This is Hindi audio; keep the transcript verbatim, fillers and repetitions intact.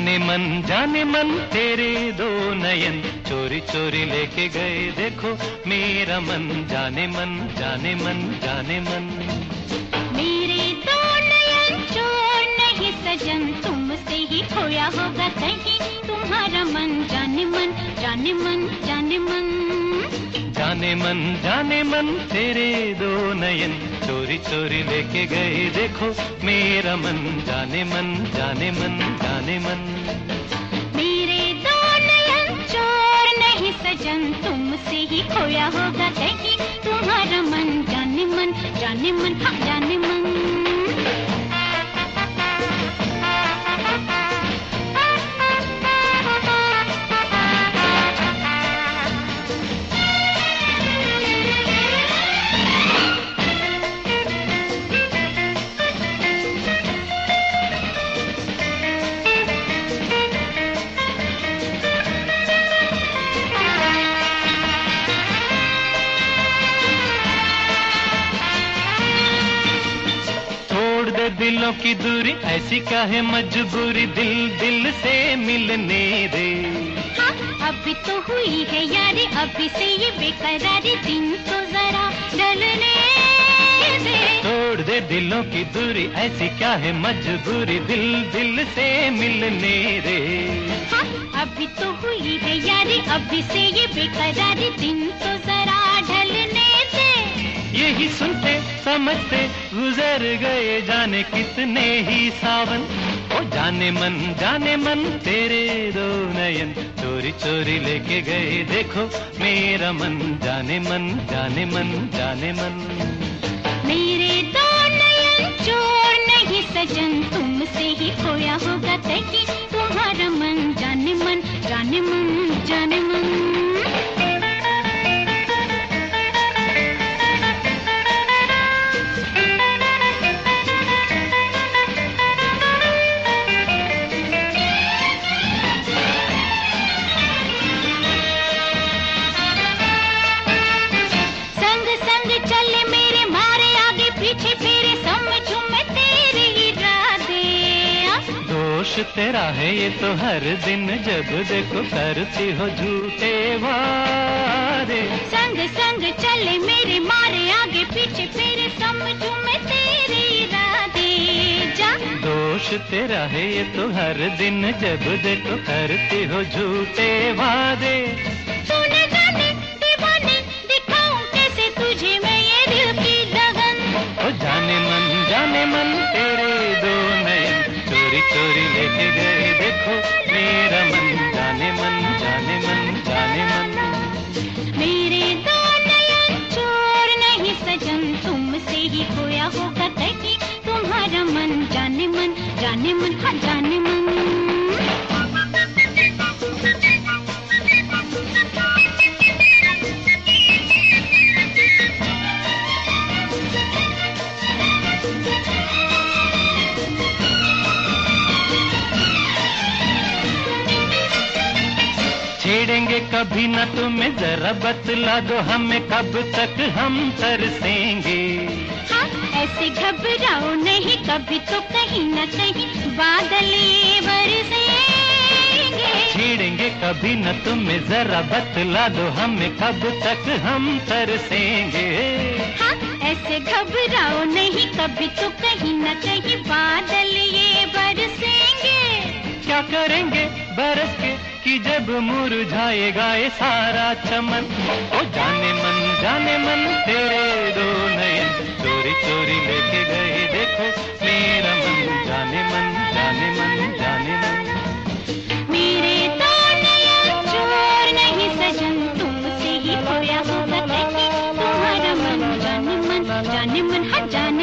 जाने मन जाने मन तेरे दो नयन चोरी चोरी लेके गए देखो मेरा मन। जाने मन जाने मन जाने मन। मेरे दो नयन चोर नहीं सजन, तुमसे ही खोया होगा कहीं तुम्हारा मन। जाने मन जाने मन जाने मन। जाने मन जाने मन तेरे दो नयन चोरी चोरी लेके गए देखो मेरा मन। जाने मन जाने मन जाने मन। मेरे दो नयन चोर नहीं सजन, तुमसे ही खोया होगा कहीं तुम्हारा मन। जाने मन जाने मन हाँ जाने मन। दिलों की दूरी ऐसी क्या है मजबूरी, दिल दिल से मिलने दे। हाँ, अभी तो हुई है यारी, अभी से ये बेकरारी दिन तो जरा ढलने दे। तोड़ दे दिलों की दूरी ऐसी क्या है मजबूरी, दिल दिल से मिलने दे। हाँ, अभी तो हुई है यारी, अभी से ये बेकरारी दिन तो जरा ढलने दे। यही सुनते समझते गुजर गए जाने कितने ही सावन। ओ जाने मन जाने मन तेरे दो नयन चोरी चोरी लेके गए देखो मेरा मन। जाने मन जाने मन जाने मन। मेरे दो नयन चोर नहीं सजन, तुमसे ही खोया होगा कहीं तुम्हारा मन। जाने मन जाने मन जाने मन। तेरा है ये तो हर दिन जब देखो करती हो झूठे वारे। संग संग चले मेरे मारे आगे पीछे फिर समझू मैं तेरे इरादे। जा दोष तेरा है ये तो हर दिन जब देखो करती हो झूठे वादे। तूने जाने दीवाने दिखाऊं कैसे तुझे मैं ये दिल की लगन। ओ जाने मन जाने मन तेरे दो नयन चोरी चोरी लेके गए देखो मेरा मन। जाने मन जाने मन जाने मन। मेरे दो नयन चोर नहीं सजन, तुमसे ही खोया होगा कहीं तुम्हारा मन। जाने मन जाने मन हाँ जाने मन। छेड़ेंगे कभी न तुम्हें जरा बतला दो हमें कब तक हम तरसेंगे। हाँ, ऐसे घबराओ नहीं कभी तो कहीं न कहीं बादल ये बरसेंगे। छेड़ेंगे कभी न तुम्हें जरा बतला दो हमें कब तक हम तरसेंगे। हाँ, ऐसे घबराओ नहीं कभी तो कहीं न कहीं बादल ये बरसेंगे। क्या करेंगे बरस के कि जब मुरझाएगा ये सारा चमन। ओ जाने मन जाने मन तेरे दो नयन चोरी चोरी लेके गए देखो मेरा मन। जाने मन जाने मन जाने मन। मेरे दो नयन चोर नहीं सजन, तुमसे ही खोया होगा कहीं तुम्हारा मन। जाने मन जाने मन हाँ जाने